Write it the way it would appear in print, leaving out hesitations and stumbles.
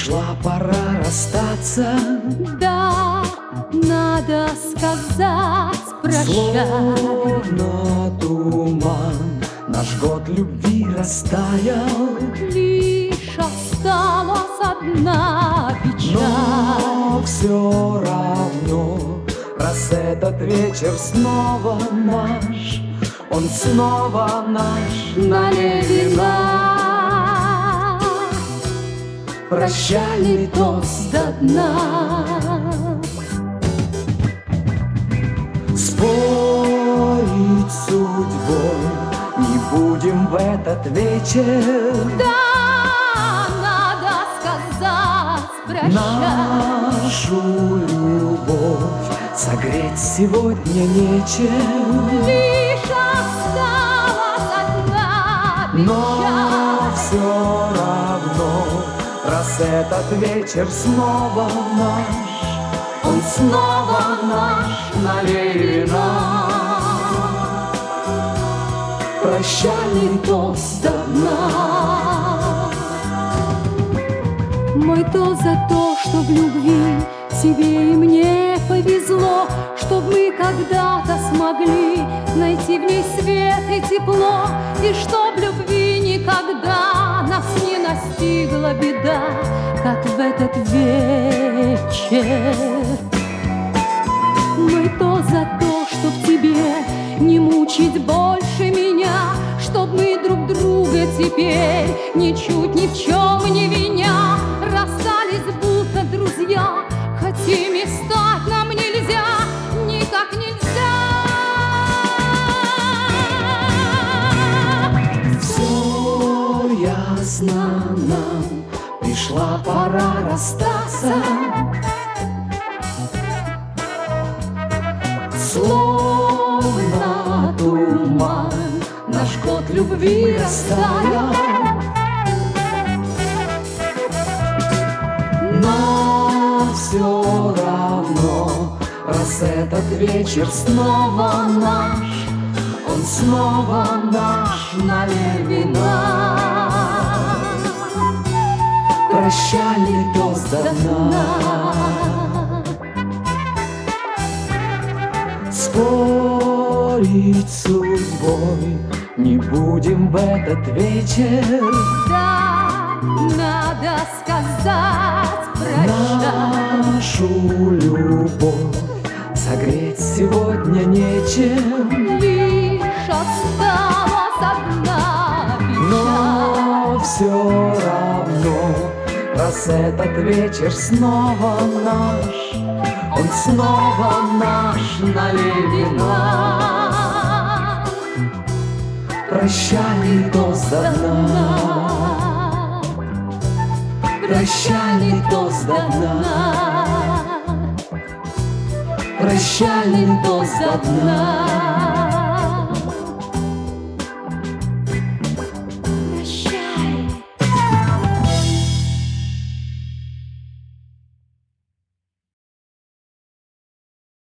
Пришла пора расстаться, Да, надо сказать прощай. словно туман наш год любви растаял. Лишь осталась одна печаль. Но все равно, раз этот вечер снова наш, он снова наш, налей вина. Прощальный тост до дна. Спорить судьбой не будем в этот вечер. Да, надо сказать прощай. Нашу любовь согреть сегодня нечем. Лишь осталась одна Но печаль. все равно, раз этот вечер снова наш, он снова наш, налей вина. Прощальный тост до дна. Мой тост за то, что в любви тебе и мне повезло, чтоб мы когда-то смогли найти в ней свет и тепло, и чтоб любви никогда нас не настигла беда, как в этот вечер. Мой тост за то, чтоб тебе не мучить больше меня, чтоб мы друг друга теперь ничуть ни в чем не виня расстались будто друзья, хотим и стать нам нельзя, никак нельзя. Все ясно нам, пришла пора расстаться. Словно туман наш год любви растаял. Но все равно, раз этот вечер снова наш, он снова наш, налей вина. Прощальный тост до дна. Спорить судьбой не будем в этот вечер. Да, надо сказать прощай. Нашу любовь согреть сегодня нечем. Лишь осталась одна печаль. Но все равно, раз этот вечер снова наш, он снова наш, налей вина. Прощальный тост до дна. Прощальный тост до дна. Прощальный тост до дна.